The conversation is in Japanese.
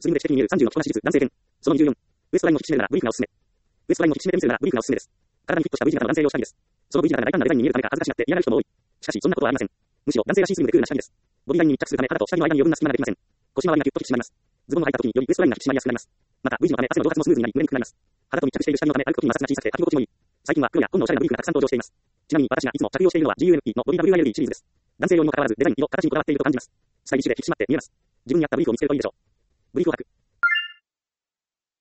スイングで指摘に見える30の着こなし率、男性編。その24。ウエストラインを引き締めるなら V 軸がおすすめ。ウエストラインを引き締めてみせるなら V 軸がおすすめです。体にフィットした V 字型の男性用下着です。その V 字型が大胆なデザインに見えるためか恥ずかしがって嫌がる人も多い。しかし、そんなことはありません。むしろ男性らしいスイングでクールな下着です。ボディラインに密着するため肌と下着の間に余分な隙間ができません。腰回りがギュッと引き締まります。ズボンを履いた時によりウエストラインが引き締まりやすくなります。また、V 字のため汗の蒸発もスムーズになり、蒸れにくくなります。肌と密着している下着のため歩く時に摩擦が小さくて履き心地もいい。最近は黒や紺のおしゃれなブリーフがたくさん登場しています。ちなみに私がいつも着用しているのは GUNP のボディ WILD シリーズです。男性用にもかかわらずデザイン、色、形にこだわっていると感じます。スタイリッシュで引き締まって見えます。自分に合ったブリーフを見つけるといいでしょう。ブリーフを履く。